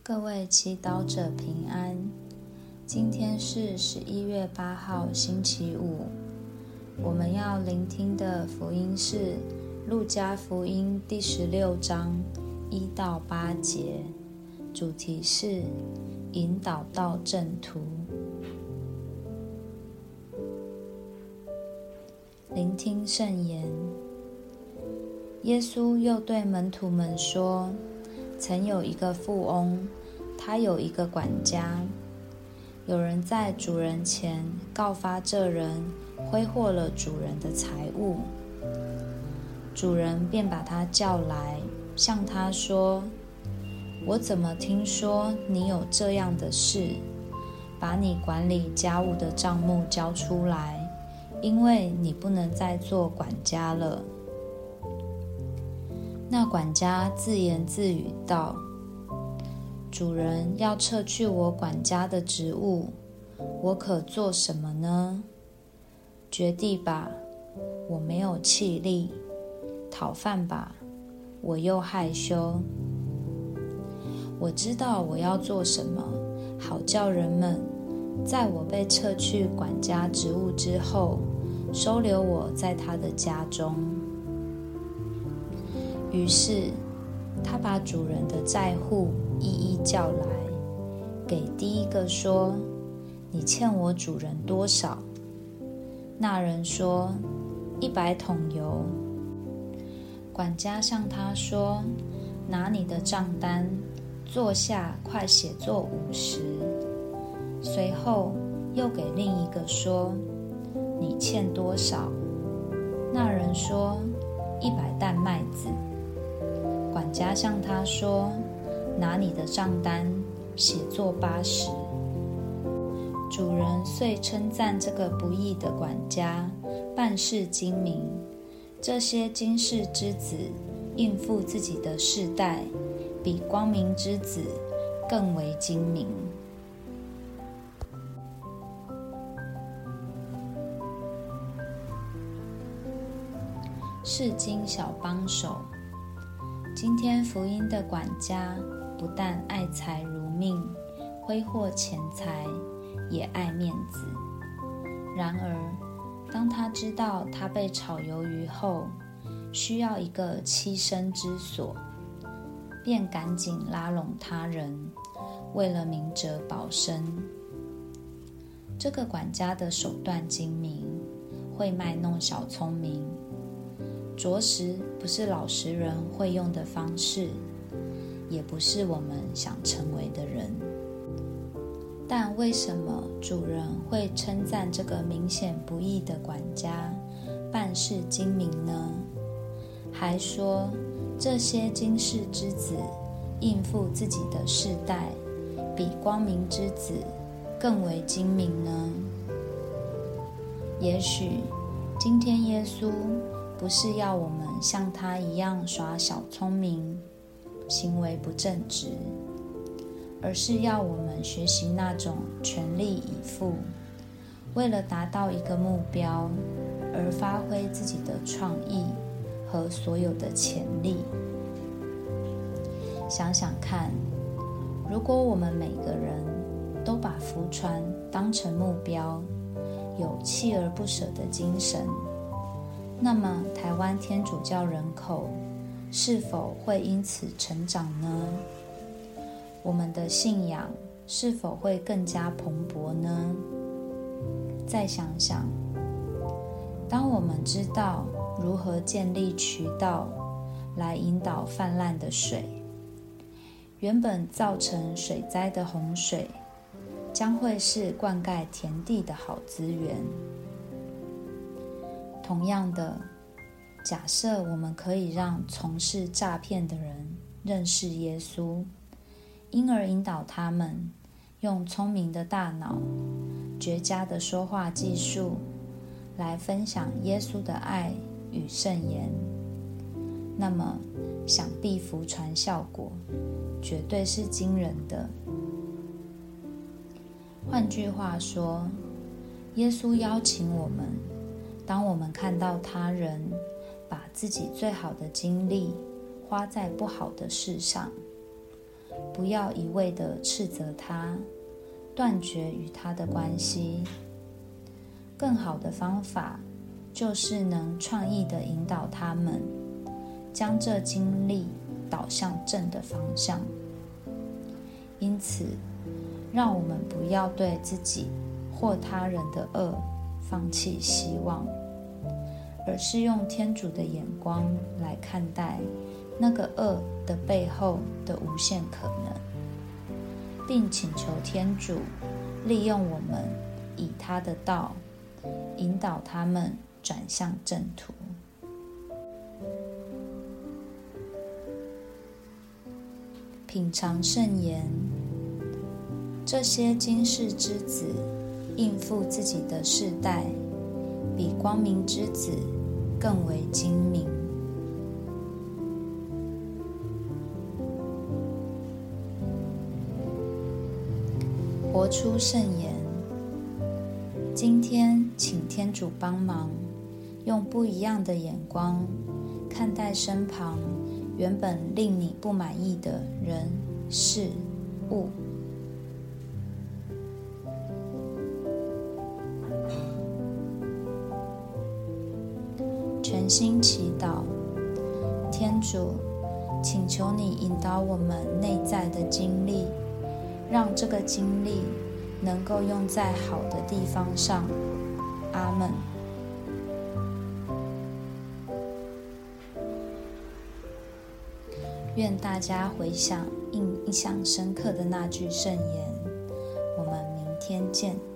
各位祈祷者平安，今天是11月8号星期五，我们要聆听的福音是路加福音第16章1到8节，主题是引导到正途。聆听圣言。耶稣又对门徒们说，曾有一个富翁，他有一个管家。有人在主人前告发这人挥霍了主人的财物，主人便把他叫来，向他说：我怎么听说你有这样的事？把你管理家务的账目交出来，因为你不能再做管家了。那管家自言自语道：主人要撤去我管家的职务，我可做什么呢？掘地吧，我没有气力；讨饭吧，我又害羞。我知道我要做什么，好叫人们在我被撤去管家职务之后，收留我在他的家中。于是他把主人的债户一一叫来，给第一个说：你欠我主人多少？那人说：100桶油。管家向他说：拿你的账单，坐下，快写作50。随后又给另一个说：你欠多少？那人说：100担麦子。管家向他说：拿你的账单，写作80。主人遂称赞这个不义的管家办事精明。这些经世之子应付自己的世代，比光明之子更为精明。释经小帮手。今天福音的管家不但爱财如命，挥霍钱财，也爱面子。然而当他知道他被炒鱿鱼后，需要一个栖身之所，便赶紧拉拢他人，为了明哲保身。这个管家的手段精明，会卖弄小聪明，着实不是老实人会用的方式，也不是我们想成为的人。但为什么主人会称赞这个明显不义的管家办事精明呢？还说这些经世之子应付自己的世代，比光明之子更为精明呢？也许今天耶稣不是要我们像他一样耍小聪明，行为不正直，而是要我们学习那种全力以赴，为了达到一个目标而发挥自己的创意和所有的潜力。想想看，如果我们每个人都把福传当成目标，有锲而不舍的精神，那么台湾天主教人口是否会因此成长呢？我们的信仰是否会更加蓬勃呢？再想想，当我们知道如何建立渠道来引导泛滥的水，原本造成水灾的洪水将会是灌溉田地的好资源。同样的，假设我们可以让从事诈骗的人认识耶稣，因而引导他们用聪明的大脑、绝佳的说话技术来分享耶稣的爱与圣言，那么想必福传效果绝对是惊人的。换句话说，耶稣邀请我们，当我们看到他人把自己最好的精力花在不好的事上， 不要一味地斥责他，断绝与他的关系。更好的方法就是能创意地引导他们，将这精力导向正的方向。因此，让我们不要对自己或他人的恶放弃希望，而是用天主的眼光来看待那个恶的背后的无限可能，并请求天主利用我们以他的道引导他们转向正途。品尝圣言，这些今世之子应付自己的世代，比光明之子更为精明。活出圣言，今天请天主帮忙，用不一样的眼光看待身旁原本令你不满意的人、事、物。全心祈祷，天主，请求你引导我们内在的经历，让这个经历能够用在好的地方上。阿们。愿大家回想印象深刻的那句圣言。我们明天见。